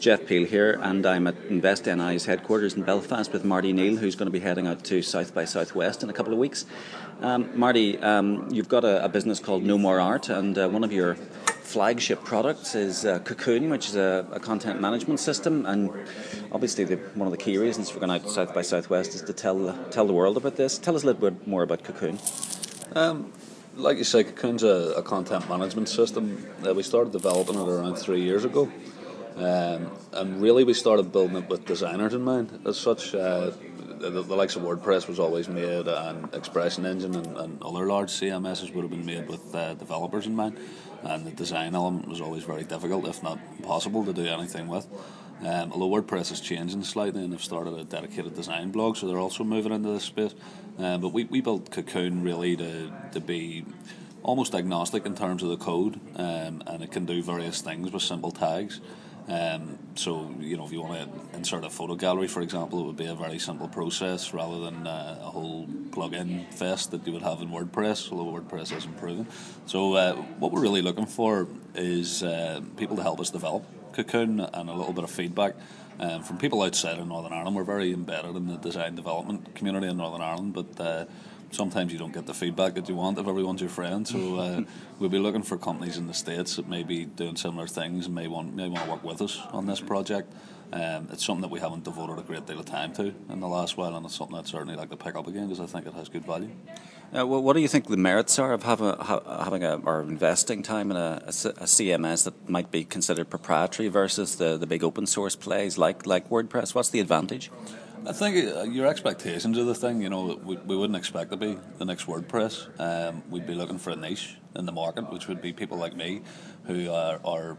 Jeff Peel here, and I'm at Invest NI's headquarters in Belfast with Marty Neal, who's going to be heading out to South by Southwest in a couple of weeks. Marty, you've got a business called No More Art, and one of your flagship products is Cocoon, which is a content management system. And obviously, one of the key reasons for going out to South by Southwest is to tell the world about this. Tell us a little bit more about Cocoon. Like you say, Cocoon's a content management system. We started developing it around 3 years ago. And really we started building it with designers in mind. As such, the likes of WordPress was always made, and Expression Engine and other large CMSs would have been made with developers in mind, and the design element was always very difficult, if not impossible, to do anything with. Although WordPress is changing slightly and they've started a dedicated design blog, so they're also moving into this space. But we built Cocoon really to be almost agnostic in terms of the code, and it can do various things with simple tags. So, if you want to insert a photo gallery, for example, it would be a very simple process rather than a whole plug-in fest that you would have in WordPress, although WordPress is improving. So what we're really looking for is people to help us develop Cocoon and a little bit of feedback from people outside of Northern Ireland. We're very embedded in the design development community in Northern Ireland, but sometimes you don't get the feedback that you want if everyone's your friend. So we'll be looking for companies in the States that may be doing similar things and may want to work with us on this project. It's something that we haven't devoted a great deal of time to in the last while, and it's something I'd certainly like to pick up again because I think it has good value. What do you think the merits are of having or investing time in a CMS that might be considered proprietary versus the big open source plays like WordPress? What's the advantage? I think your expectations of the thing, we wouldn't expect to be the next WordPress. We'd be looking for a niche in the market, which would be people like me who are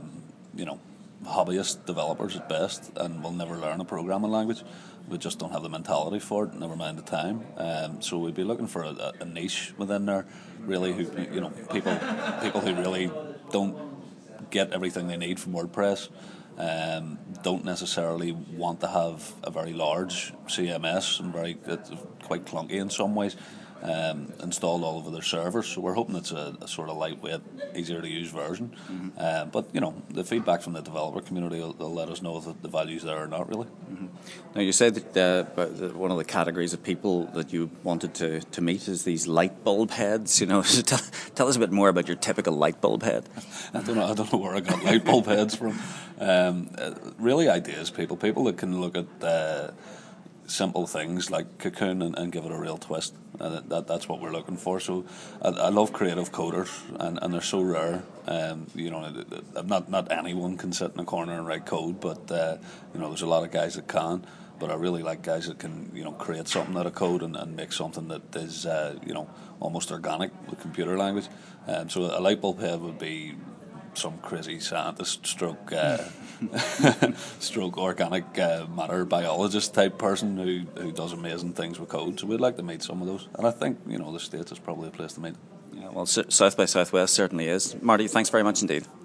hobbyist developers at best and will never learn a programming language. We just don't have the mentality for it, never mind the time. So we'd be looking for a niche within there, really, who people who really don't get everything they need from WordPress. Don't necessarily want to have a very large CMS and it's quite clunky in some ways, installed all over their servers. So we're hoping it's a sort of lightweight, easier to use version. Mm-hmm. But the feedback from the developer community will let us know if the value's there or not, really. Mm-hmm. Now, you said that one of the categories of people that you wanted to meet is these light bulb heads. So tell us a bit more about your typical light bulb head. I don't know where I got light bulb heads from. Really, ideas people that can look at simple things like Cocoon and give it a real twist. That's what we're looking for. So I love creative coders, and they're so rare. Not anyone can sit in a corner and write code, but there's a lot of guys that can. But I really like guys that can create something out of code and make something that is almost organic with computer language. So a light bulb head would be some crazy scientist stroke organic matter biologist type person who does amazing things with code. So we'd like to meet some of those, and I think the States is probably a place to meet. Yeah, well, South by Southwest certainly is. Marty, thanks very much indeed.